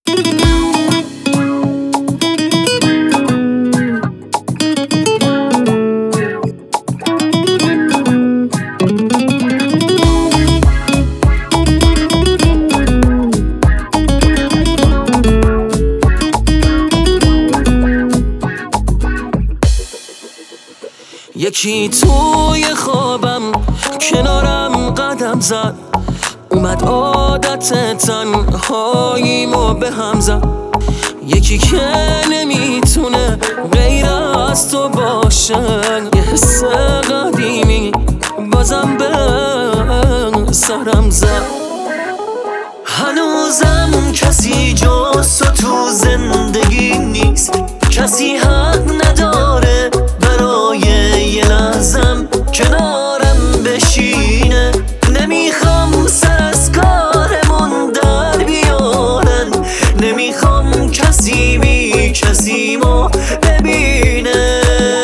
یکی توی خوابم کنارم قدم زد، اومد عادت تنهاییمو به هم زد. یکی که نمیتونه غیر از تو باشه، یه حس قدیمی بازم به سرم زد. هنوزم کسی جز تو زندگی نیست، کسی حق نداره برای یه لحظم کنارم بشینه. نمیخوام سر از کارمون در بیارن، نمیخوام کسی بی کسیمو ببینه.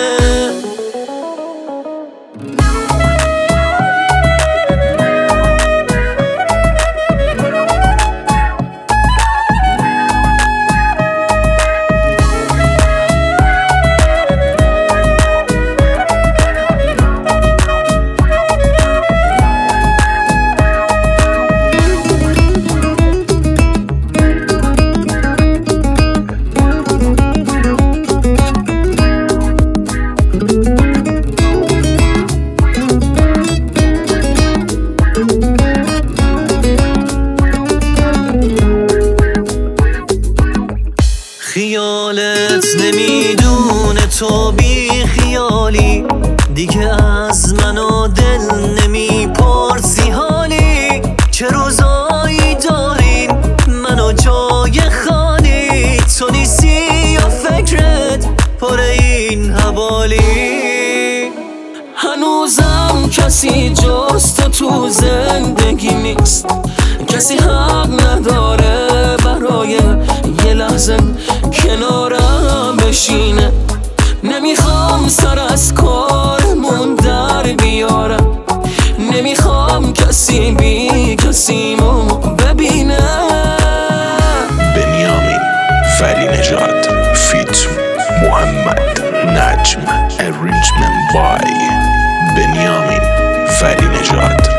خیالت نمیدونه تو بی خیالی، دیگه از من و دل نمیپرسی حالی. چه روزایی داریم منو جای خالی، تو نیستی یا فکرت پر این حوالی. هنوزم کسی جز تو زندگی نیست، کسی حق نداره برای یه لحظه کنارم بشینه. نمیخوام سر از کارمون در بیارم، نمیخوام کسی بی کسیمو ببینه. بنیامین ولی نژاد فیت محمد نجم. Arrangement by بنیامین ولی نژاد.